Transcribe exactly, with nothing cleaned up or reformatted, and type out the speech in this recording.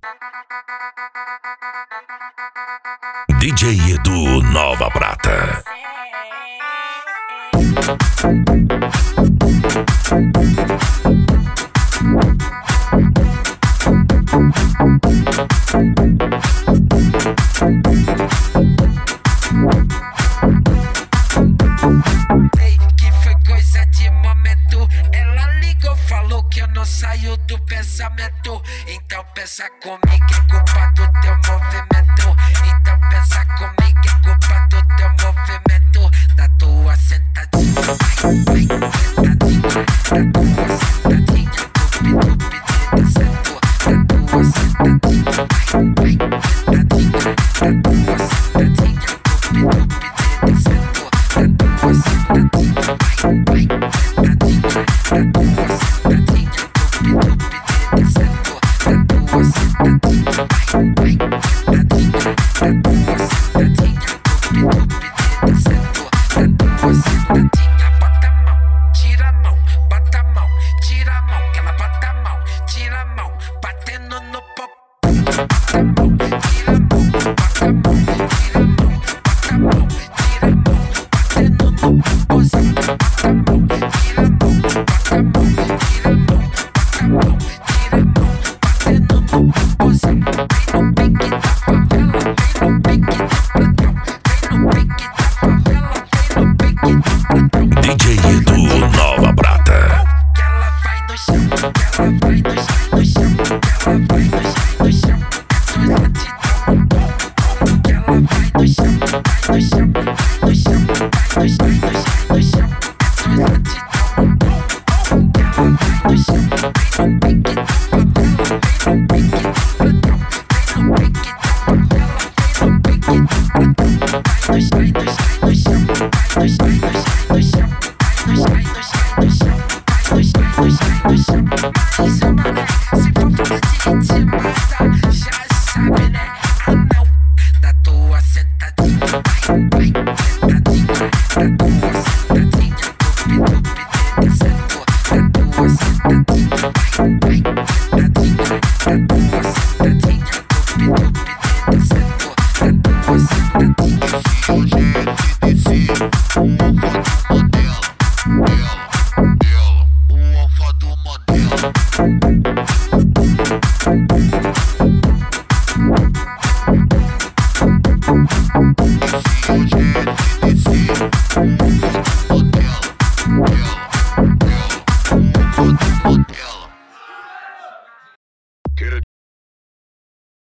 D J Edu Nova Prata. Ei, que foi coisa de momento. Ela ligou, falou que eu não saio do pensamento. Então pensa comigo, é culpa do teu movimento. Então pensa comigo, é culpa do teu movimento. Da tua sentadinha, vai, vai, sentadinha. Da tua sentadinha, dupi, dupi, descendo. Da tua sentadinha, vai, vai, sentadinha. Da tua sentadinha, dupi, dupi, descendo. Da tua sentadinha, vai, vai, sentadinha. Da tua sentadinha, dupi, dupi, descendo. Da tua sentadinha, vai, vai, sentadinha. Da tua sentadinha, dupi, dupi, descendo. Da tua sentadinha, bota a mão, tira a mão, bota a mão, tira a mão, que ela bota a mão, tira a mão, batendo no pop. Bota a mão, tira a mão, bota a mão, tira a mão, bota a mão, tira a mão, batendo no popozão. Bota a mão, tira a mão, bota a mão, tira a mão, bota a mão, tira a mão, batendo no popozão. Vem no pique da favela, vem no pique do platão. Vem no pique da favela, vem no pique do platão. D J Edu Nova Prata. Que ela vai no chão, que ela vai no chão, no chão, que ela vai no chão, no chão. É só exatidão, bom, bom. Que ela vai no chão, vai no chão, vai no chão, vai no chão, vai no chão, no chão. É só exatidão, bom, bom. Que ela vai no chão, vem no pique da favela, vem no pique do platão. Vem no pique da favela, vem no pique do platão. Vai no chão, vai no chão, no chão, vai no chão, vai no chão, no chão. Vai no chão, no chão, no chão. Vai no chão, no chão, no chão. Mas o mané, se for falar de intimada, já sabe, né? Ah não, da tua sentadinha, vai, vai, sentadinha. Da tua sentadinha, dupi, dupi, descendo. Da tua sentadinha, vai, vai, sentadinha. Da tua sentadinha, dupi, dupi, descendo. Da tua sentadinha. Hoje é descer o alfa do modelo, dela, dela, o alfa do modelo.